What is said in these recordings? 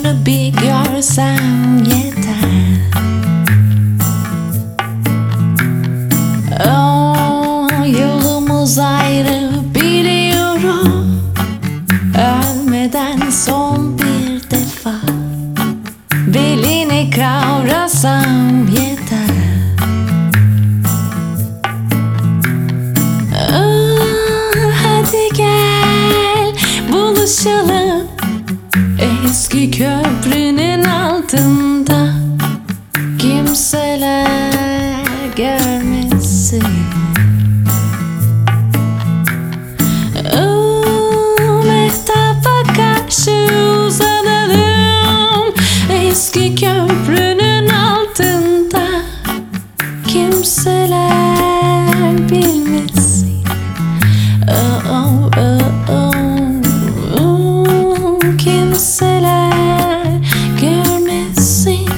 Yüzünü bir görsem yeter. Yolumuz ayrı biliyorum. Ölmeden son bir defa belini kavrasam yeter. Hadi gel buluşalım eski köprünün altında, kimseler görmesin. Mehtaba karşı uzanalım eski köprünün altında, kimseler bilmesin. Kimseler görmesin.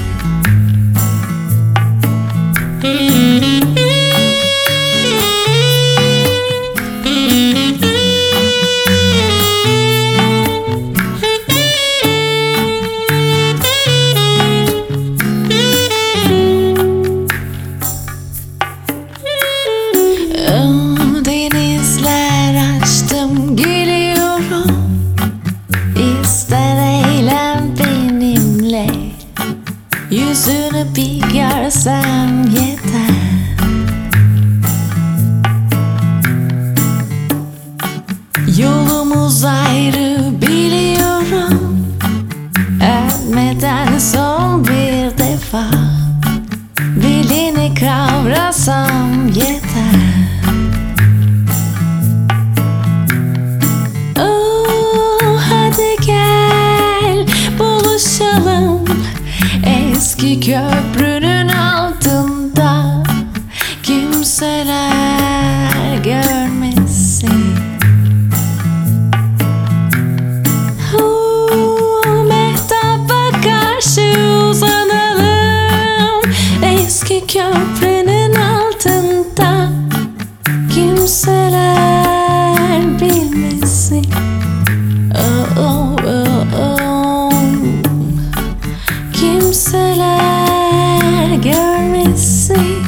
Denizler açtım geliyorum, İster eğlen benimle. Yüzünü bir görsem yeter. Yolumuz ayrı biliyorum. Ölmeden son bir defa belini kavrasam yeter. Hadi gel buluşalım eski köprünün altında, kimseler görmesin. Mehtaba karşı uzanalım eski köprünün altında, kimseler bilmesin. Kimseler görmesin.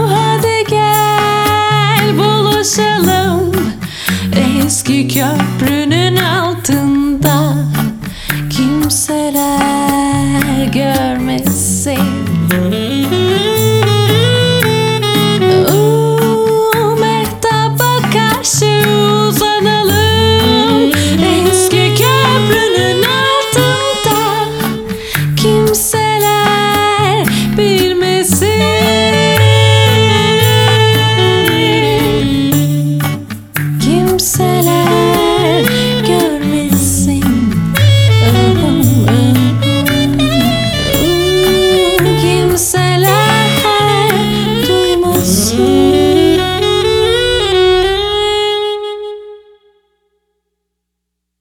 Hadi gel buluşalım eski köprü